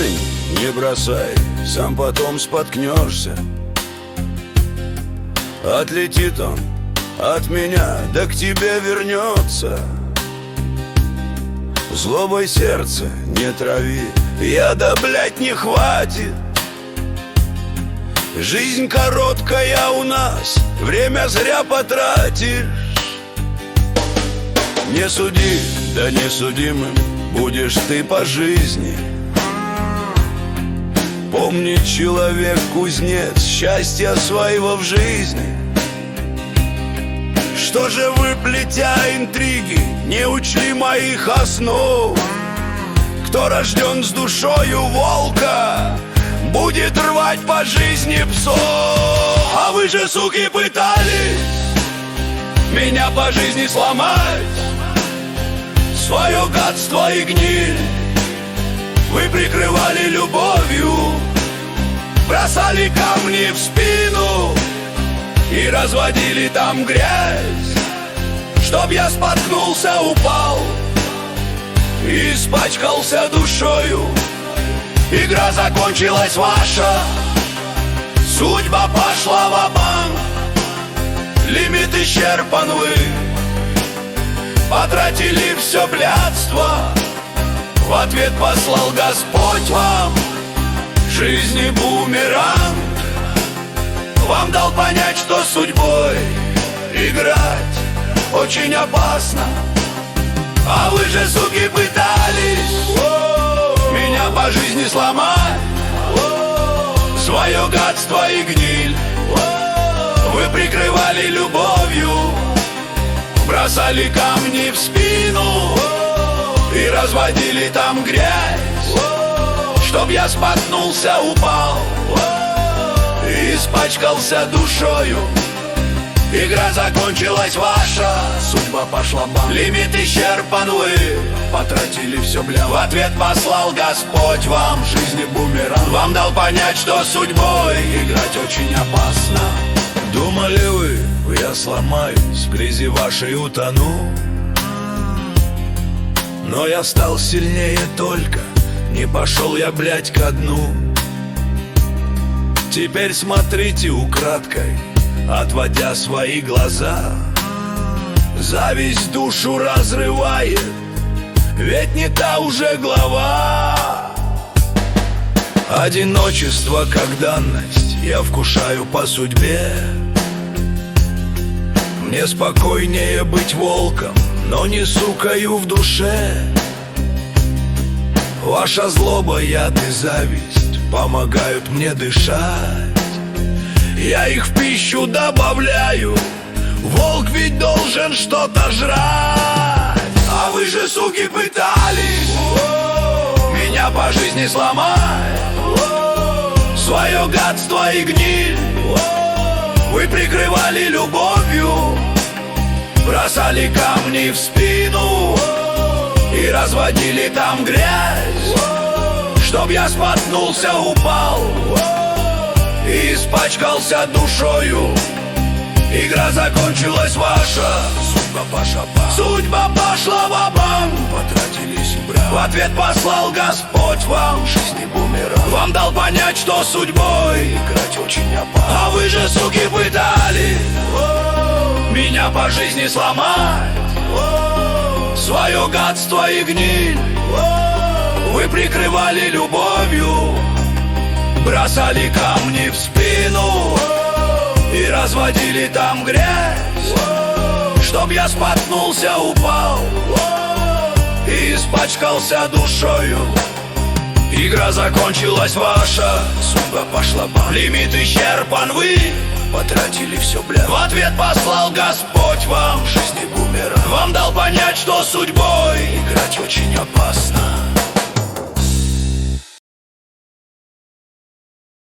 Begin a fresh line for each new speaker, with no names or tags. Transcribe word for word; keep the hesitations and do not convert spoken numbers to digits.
Парень, не бросай, сам потом споткнешься. Отлетит он от меня, да к тебе вернется. Злобой сердце не трави, яда, блядь, не хватит. Жизнь короткая у нас, время зря потратишь. Не суди, да не судимым будешь ты по жизни. Помни, человек кузнец счастья своего в жизни. Что же вы, плетя интриги, не учли моих основ? Кто рожден с душою волка, будет рвать по жизни псов. А вы же, суки, пытались меня по жизни сломать. Свое гадство и гниль вы прикрывали любовью, бросали камни в спину и разводили там грязь. Чтоб я споткнулся, упал и испачкался душою. Игра закончилась ваша, судьба пошла ва-банк. Лимит исчерпан, вы потратили все блядство. В ответ послал Господь вам жизни бумеранг. Вам дал понять, что судьбой играть очень опасно. А вы же, суки, пытались меня по жизни сломать. Свое гадство и гниль вы прикрывали любовью, бросали камни в спину и разводили там грязь. Чтоб я споткнулся, упал и испачкался душою. Игра закончилась ваша, судьба пошла бам. Лимит исчерпан, вы потратили все бля. В ответ послал Господь вам жизни бумеранг. Вам дал понять, что судьбой играть очень опасно. Думали вы, я сломаюсь, в грязи вашей утону. Но я стал сильнее только, не пошел я, блядь, ко дну. Теперь смотрите украдкой, отводя свои глаза. Зависть душу разрывает, ведь не та уже глава. Одиночество как данность я вкушаю по судьбе. Мне спокойнее быть волком, но не сукаю в душе. Ваша злоба, яд и зависть помогают мне дышать. Я их в пищу добавляю, волк ведь должен что-то жрать. А вы же, суки, пытались меня по жизни сломать. Свое гадство и гниль вы прикрывали любовью, бросали камни в спину и разводили там грязь. Чтоб я споткнулся, упал и испачкался душою. Игра закончилась ваша, судьба пошла бам. Судьба пошла ва-банк, потратились и брак. В ответ послал Господь вам жизни бумеранг. Вам дал понять, что судьбой играть очень опасно. А вы же, суки, пытались меня по жизни сломать. Свое гадство и гниль вы прикрывали любовью, бросали камни в спину и разводили там грязь. Чтоб я споткнулся, упал и испачкался душою. Игра закончилась ваша, судьба пошла бам. Лимит исчерпан, вы потратили все бля. В ответ послал Господь вам жизни бумеранг. Вам дал понять, что судьбой играть очень опасно.